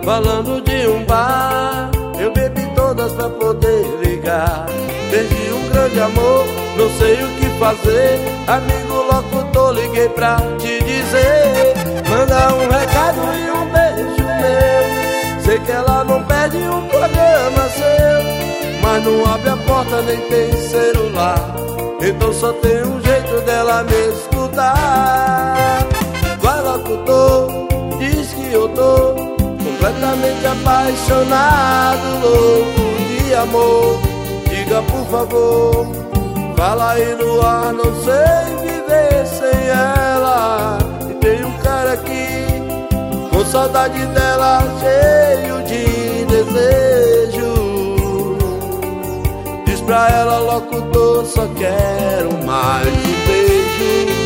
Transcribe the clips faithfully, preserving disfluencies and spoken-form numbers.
falando de um bar. Eu bebi todas pra poder ligar. Perdi um grande amor, não sei o que fazer. Amigo locutor, liguei pra te dizer: manda um recado e um beijo meu. Sei que ela não pede um programa seu, mas não abre a porta nem tem celular. Então só tem um jeito dela me escutar. Vai locutor, diz que eu tô completamente apaixonado, louco de amor. Diga por favor, fala aí no ar, não sei viver sem ela. E tem um cara aqui com saudade dela, cheio de desejo. Diz pra ela, locutor, só quero mais um beijo.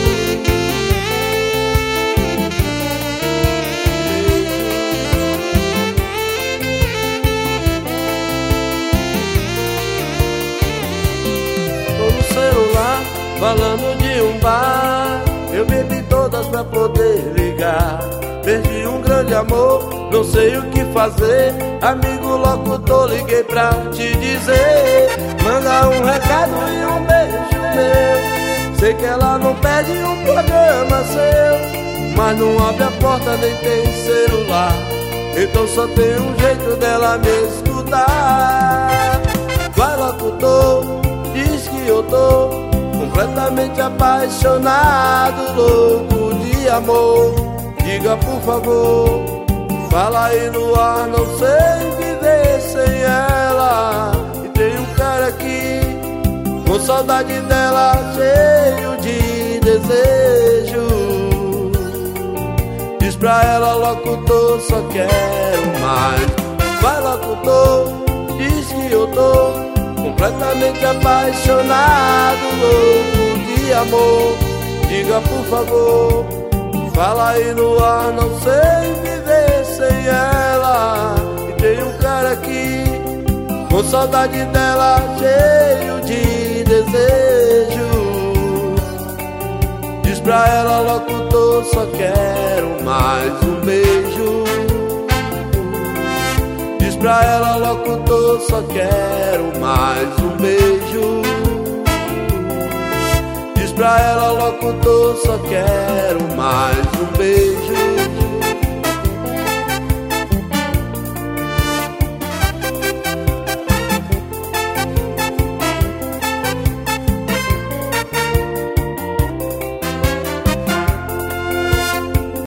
Celular, falando de um bar. Eu bebi todas pra poder ligar. Perdi um grande amor, não sei o que fazer. Amigo locutor, liguei pra te dizer: manda um recado e um beijo meu. Sei que ela não pede um programa seu, mas não abre a porta nem tem celular. Então só tem um jeito dela me escutar. Vai locutor, diz que eu tô completamente apaixonado, louco de amor. Diga por favor, fala aí no ar, não sei viver sem ela. E tem um cara aqui com saudade dela, cheio de desejo. Diz pra ela, locutor, só quero mais. Vai locutor, diz que eu tô completamente apaixonado, louco de amor. Diga por favor, fala aí no ar, não sei viver sem ela. E tem um cara aqui com saudade dela, cheio de desejo. Diz pra ela, locutor, só quero mais um beijo. Diz pra ela, locutor, só quero mais um beijo. Diz pra ela, locutor, só quero mais um beijo.